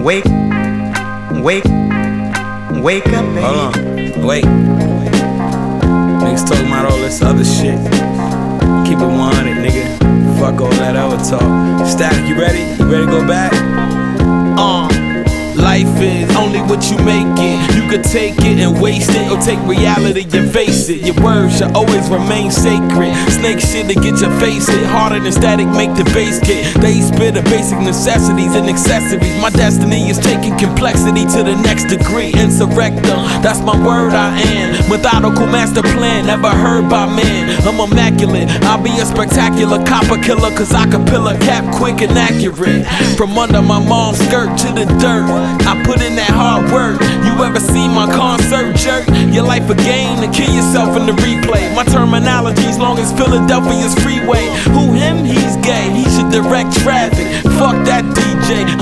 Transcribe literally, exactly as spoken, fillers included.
Wake, wake, wake up, baby. Hold on, wait. Niggas talking about all this other shit. Keep it one hundred, nigga. Fuck all that other talk. Static, you ready? You ready to go back? Uh. Life is only what you make it. You could take it and waste it, or take reality and face it. Your words should always remain sacred. Snake shit to get your face hit harder than static make the bass kick. They spit the basic necessities and accessories. My destiny is taking complexity to the next degree. Insurrector, that's my word I am. Methodical master plan, never heard by man. I'm immaculate, I'll be a spectacular copper killer, cause I can pill a cap quick and accurate. From under my mom's skirt to the dirt, I put in that hard work. You ever seen my concert jerk? Your life a game to kill yourself in the replay. My terminology's long as Philadelphia's freeway. Who him? He's gay, he should direct traffic. Fuck that D J.